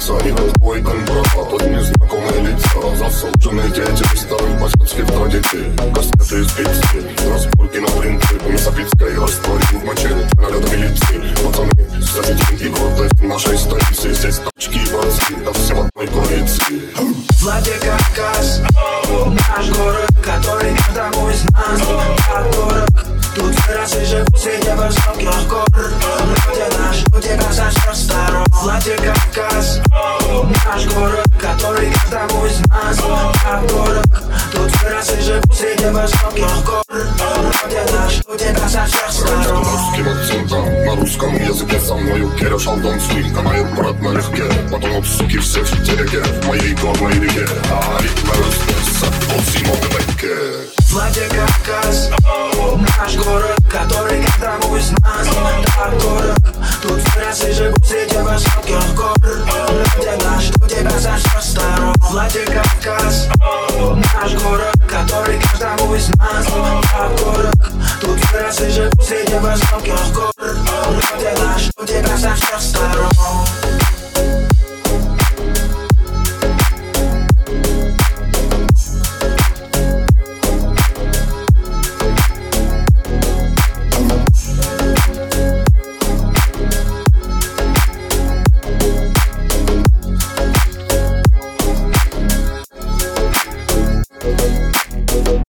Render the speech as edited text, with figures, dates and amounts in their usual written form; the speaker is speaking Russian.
лица, и твой контрабат, тут незнакомые лица. Заслуженные дети старых базарских традиций. Кассеты из пиццы, разборки на принты, по Месопицкой растворим в моче налета милиции. Пацаны, кстати, деньги гордость нашей столицы. Здесь тачки и борцы, да все в одной коалиции. Владикавказ, наш город, который каждому из нас так дорог. Тут вырос и живу среди высоких гор. Вроде наш, утека со всех сторон. Владикавказ, наш город, который каждому из нас так дорог. Тут вырос и живу среди высоких гор. Вроде наш, утека со всех сторон. Русским акцентом, на русском языке со мною Керя Шалдонский, канает брат налегке. Потом от суки все в телеге, в моей горной реке. А ритмы разнесся по всему веке. Владикавказ, наш город, который каждому из нас так дорог. Тут вырос и живу среди высоких гор. Вроде наш, утека со всех сторон. Владикавказ, наш город, который каждому из нас так дорог. Тут вырос и живу среди высоких гор. Вроде наш, утека со всех сторон.